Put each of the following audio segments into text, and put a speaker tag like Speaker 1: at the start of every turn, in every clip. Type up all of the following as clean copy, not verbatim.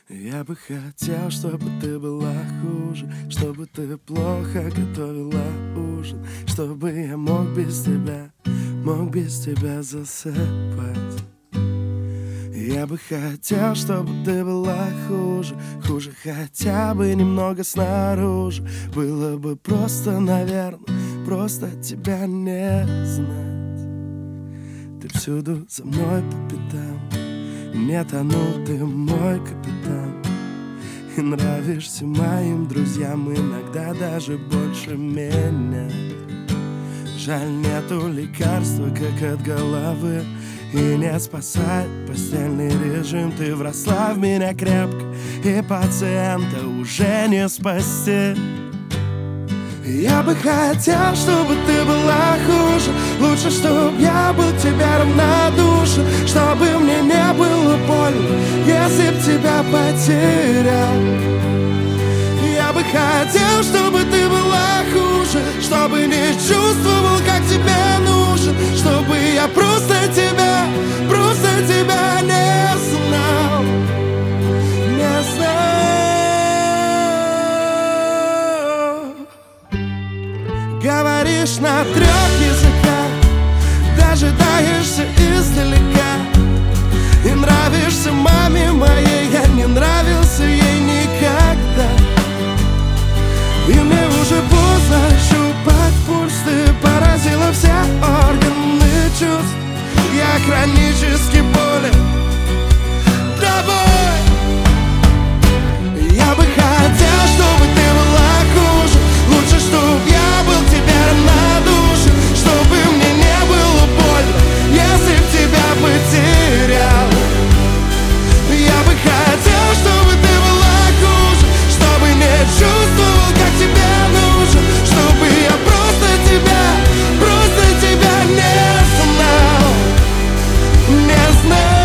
Speaker 1: Я бы хотел, чтобы ты была хуже, чтобы ты плохо готовила ужин, чтобы я мог без тебя засыпать. Я бы хотел, чтобы ты была хуже, хуже хотя бы немного снаружи. Было бы просто, наверное, просто тебя не знать. Ты всюду за мной по пятам, не тону, ты мой капитан. И нравишься моим друзьям иногда даже больше меня. Жаль, нету лекарства, как от головы, и не спасает постельный режим. Ты вросла в меня крепко, и пациента уже не спасти. Я бы хотел, чтобы ты была хуже, лучше, чтоб я был к тебе равнодушен, чтобы мне не было больно, если б тебя потерял. Я бы хотел, чтобы ты была хуже, чтобы не чувствовал, как тебе нужен, чтобы я просто тебя не знал, не знал. Говоришь на 3 языках, дожидаешься издалека, и нравишься маме моей, я не нравился ей никогда. И мне уже поздно щупать пульс, ты поразила все органы чувств. Я хронически болен тобой. Я бы хотел, чтобы ты была хуже, лучше, чтоб я был к тебе равнодушен, чтобы мне не было больно, если б тебя потерял. Я бы хотел, чтобы ты была хуже, чтобы не чувствовал, как тебе нужен, чтобы я просто тебя не знал, не знал.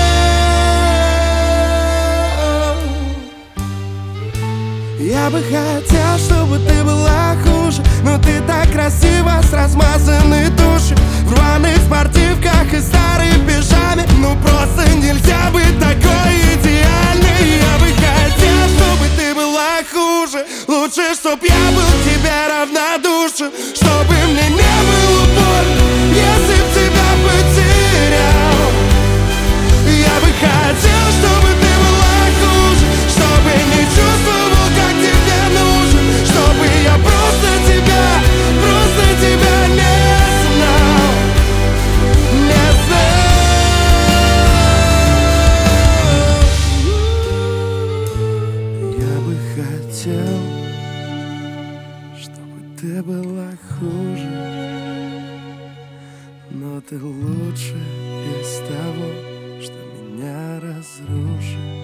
Speaker 1: Я бы хотел, чтобы ты была хуже, но ты так красива с размазанной тушью, в рваных спортивках и старой пижаме. Ну просто нельзя быть такой идеальной. Я бы хотел, чтобы ты была хуже, лучше, чтоб я был к тебе равнодушен, чтобы мне не было больно, если б тебя потерял. Я бы хотел, чтобы ты была хуже, чтобы не чувствовал, как тебе нужен, чтобы я просто тебя не знал, не знал. Я бы хотел, чтобы ты была хуже, но ты лучше из того, что меня разрушит.